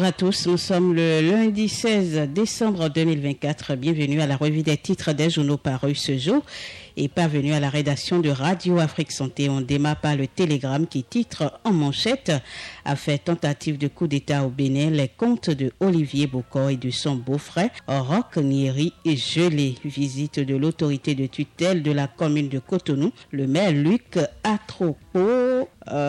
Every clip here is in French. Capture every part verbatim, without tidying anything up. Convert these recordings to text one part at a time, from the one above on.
à tous, nous sommes le lundi seize décembre deux mille vingt-quatre. Bienvenue à la revue des titres des journaux parus ce jour et parvenue à la rédaction de Radio Afrique Santé. On démarre par le Télégramme qui titre en manchette « A fait tentative de coup d'État au Bénin, les comptes de Olivier Bokor et de son beau-frère Roch Nieri et gelé. Visite de l'autorité de tutelle de la commune de Cotonou, le maire Luc Atropo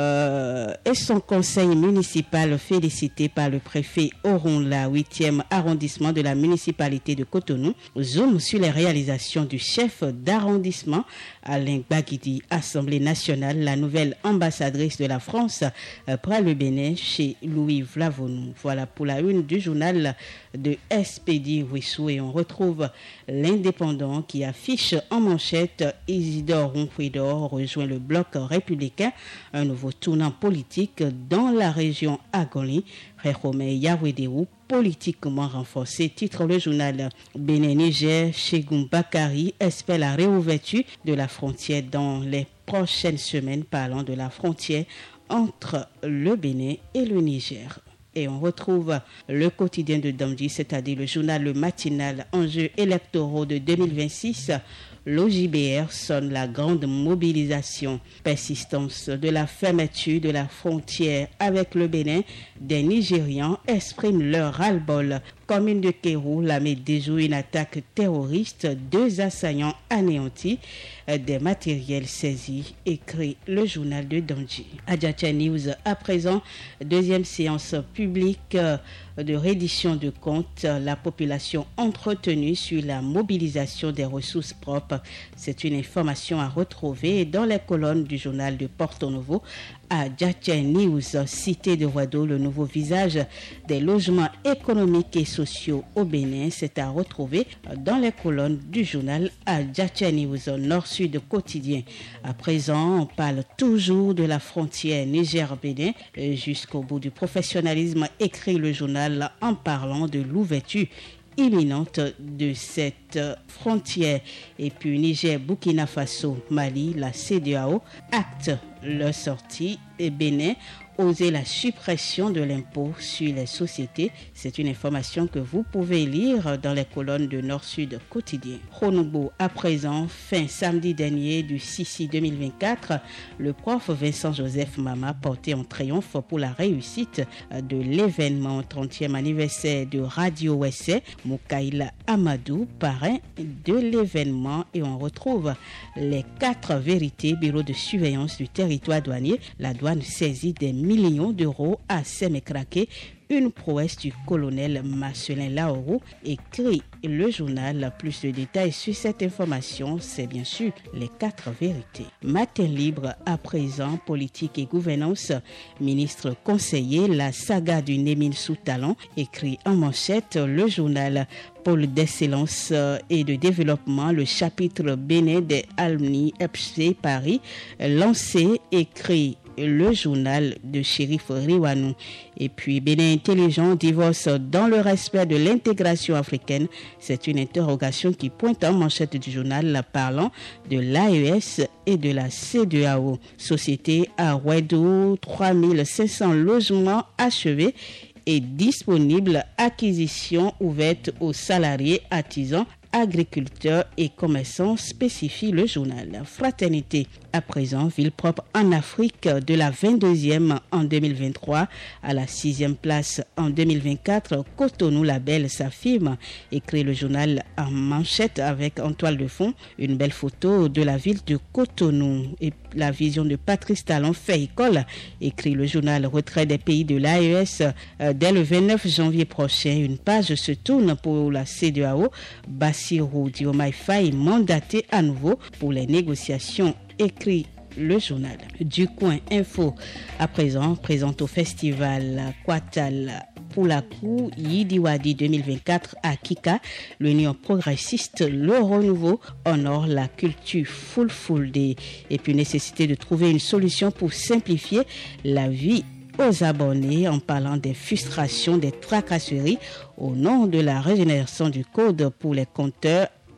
euh, et son conseil municipal félicité par le préfet Oronla, huitième arrondissement de la municipalité de Cotonou, zoom sur les réalisations du chef d'arrondissement Alain Baguidi. Assemblée nationale, la nouvelle ambassadrice de la France euh, près le Bénin chez Louis Vlavonou. Voilà pour la une du journal de S P D Wissou et on retrouve l'Indépendant qui affiche en manchette Isidore Ronfridor rejoint le bloc républicain, un nouveau tournant politique dans la région Agoli. Réhome Yawedeu politiquement renforcé, titre le journal. Bénin-Niger, Chegoum Bakari espère la réouverture de la frontière dans les prochaines semaines, parlant de la frontière entre le Bénin et le Niger. Et on retrouve le quotidien de Damdi, c'est-à-dire le journal Le Matinal, enjeux électoraux de deux mille vingt-six. L'O J B R sonne la grande mobilisation. Persistance de la fermeture de la frontière avec le Bénin, des Nigérians expriment leur ras-le-bol. Commune de Kérou, l'armée déjoue une attaque terroriste, deux assaillants anéantis, des matériels saisis, écrit le journal de Dandji. Adjacha News, à présent, deuxième séance publique de reddition de comptes, la population entretenue sur la mobilisation des ressources propres. C'est une information à retrouver dans les colonnes du journal de Porto Novo. À Adjacha News, cité de Wado, le nouveau visage des logements économiques et sociaux au Bénin, c'est à retrouver dans les colonnes du journal Adjacha News, Nord-Sud quotidien. À présent, on parle toujours de la frontière Niger-Bénin jusqu'au bout du professionnalisme, écrit le journal en parlant de l'ouverture imminente de cette frontière. Et puis Niger, Burkina Faso, Mali, la C E D E A O acte leur sortie et Bénin oser la suppression de l'impôt sur les sociétés. C'est une information que vous pouvez lire dans les colonnes de Nord-Sud quotidien. Khonobo, à présent, fin samedi dernier du six six deux mille vingt-quatre, le prof Vincent Joseph Mama portait en triomphe pour la réussite de l'événement trentième anniversaire de Radio Ouessé. Moukaïla Amadou, parrain de l'événement, et on retrouve les quatre vérités, bureau de surveillance du territoire douanier. La douane saisit des millions d'euros à Sémékraké, une prouesse du colonel Marcelin Laoro, écrit le journal. Plus de détails sur cette information, c'est bien sûr les quatre vérités. Matin libre, à présent, politique et gouvernance, ministre conseiller, la saga du Némine sous talent, écrit en manchette le journal. Pôle d'excellence et de développement, le chapitre Bénin des Almni F C Paris, lancé, écrit le journal de Chérif Riwanou. Et puis Bénin intelligent, divorce dans le respect de l'intégration africaine. C'est une interrogation qui pointe en manchette du journal parlant de l'A E S et de la C E D E A O. Société à Ouedo, trois mille cinq cents logements achevés et disponibles. Acquisition ouverte aux salariés, artisans, agriculteurs et commerçants, spécifie le journal. Fraternité, à présent, ville propre en Afrique, de la vingt-deuxième en deux mille vingt-trois à la sixième place en deux mille vingt-quatre. Cotonou Label s'affirme, écrit le journal en manchette avec en toile de fond une belle photo de la ville de Cotonou. Et la vision de Patrice Talon fait école, écrit le journal. Retrait des pays de l'A E S euh, dès le vingt-neuf janvier prochain. Une page se tourne pour la C E D E A O. Bassirou Diomaye Faye mandaté à nouveau pour les négociations, écrit le journal. Du Coin Info, à présent, présente au festival Kwatal pour la Cour Yidiwadi deux mille vingt-quatre à Kika. L'Union progressiste Le Renouveau honore la culture full full day. Et puis nécessité de trouver une solution pour simplifier la vie aux abonnés en parlant des frustrations, des tracasseries au nom de la régénération du code pour les compteurs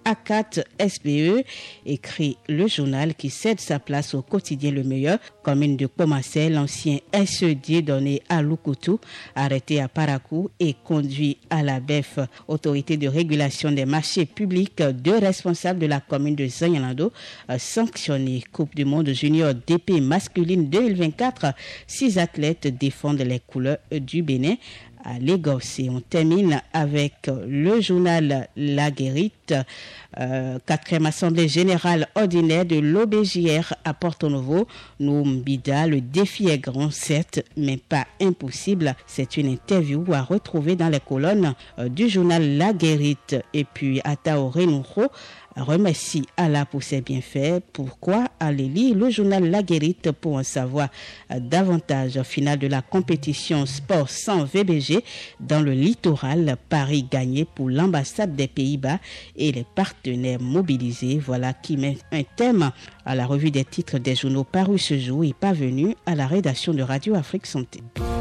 A quatre S P E, écrit le journal qui cède sa place au quotidien Le Meilleur. Commune de Pomacé, l'ancien S E D donné à Lukutu, arrêté à Parakou et conduit à la B E F. Autorité de régulation des marchés publics, deux responsables de la commune de Zanyalando sanctionnés. Coupe du monde junior d'épée masculine deux mille vingt-quatre, six athlètes défendent les couleurs du Bénin à Lagos. Et on termine avec le journal La Guérite, euh, quatrième assemblée générale ordinaire de l'O B J R à Porto Novo. Noumbida, le défi est grand, certes, mais pas impossible. C'est une interview à retrouver dans les colonnes euh, du journal La Guérite. Et puis Ataoré Nouro remercie Allah pour ses bienfaits. Pourquoi aller lire le journal La Guérite pour en savoir davantage? Finale de la compétition sport sans V B G dans le littoral. Paris gagné pour l'ambassade des Pays-Bas et les partenaires mobilisés. Voilà qui met un thème à la revue des titres des journaux parus ce jour et parvenu à la rédaction de Radio Afrique Santé.